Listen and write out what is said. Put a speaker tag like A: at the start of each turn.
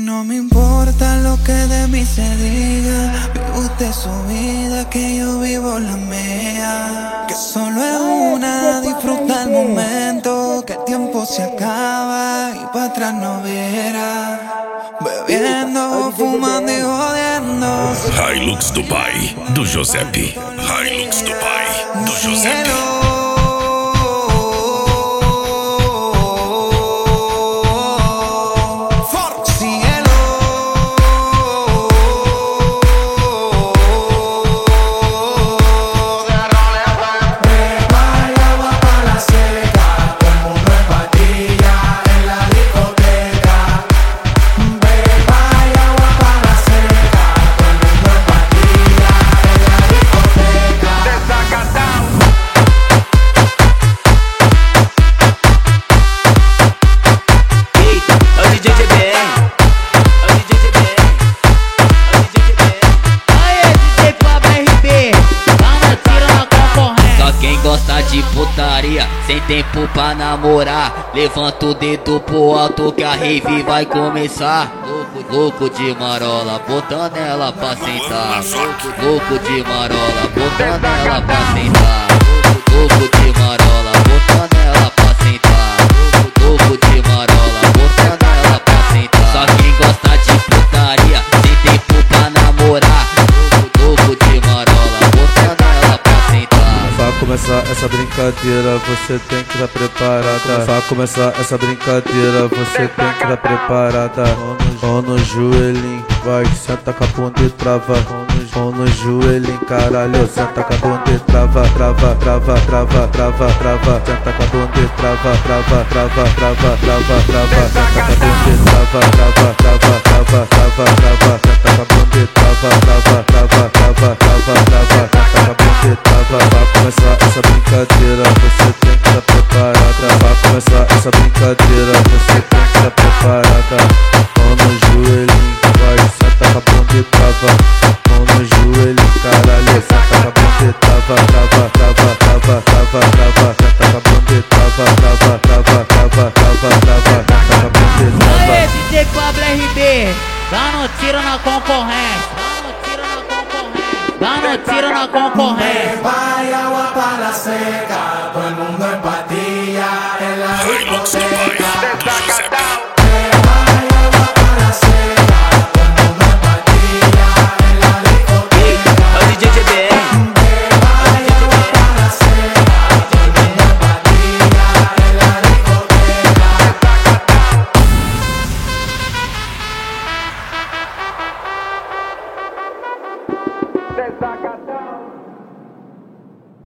A: no me importa lo que de mí se diga. Vive usted su vida, que yo vivo la mía. Que solo es una, disfruta el momento. Que el tiempo se acaba y para atrás no viera. Bebiendo, fumando y jodiendo.
B: Hilux do pai, do Giuseppe. Hilux do pai, do Giuseppe.
C: De putaria, sem tempo pra namorar. Levanta o dedo pro alto que a rave vai começar. Louco de marola, botando ela pra sentar. Louco de marola, botando ela pra sentar. Louco de marola, botando ela pra sentar. Louco de marola, botando ela pra sentar. Só quem gosta de putaria, sem tempo pra namorar. Louco de marola, botando ela pra sentar.
D: Pra começar essa brincadeira, você tem que estar preparada. Pra começar essa brincadeira, você tem que estar preparada. Mão no joelhinho, vai, senta com a bunda e trava. Mão no joelhinho, caralho, senta com a bunda e trava. Trava, trava, trava, trava, trava. Senta com a bunda e trava, trava, trava, trava, trava, trava. Senta com a bunda e trava, trava, trava, trava, trava, trava. Senta com a bunda e trava, trava, trava, trava, trava, trava. Senta com a bunda e trava. Pra começar essa brincadeira, você tem que estar preparada. Pra começar essa brincadeira, você tem que estar preparada. Mão no joelhinho, vai, senta com a bunda e trava. Mão no joelhinho, caralho, senta com a bunda e trava. Trava, trava, trava, trava, trava. Senta com a bunda e trava, trava, trava, trava, trava, trava. Senta com a bunda e trava.
E: Aê, DJ Pablo RB, dando tiro na concorrência. Dando tiro na concorrência.
A: Vai agua para la seca, todo el mundo en patilla en la
B: Hilux do pai, do Giuseppe.
F: Saca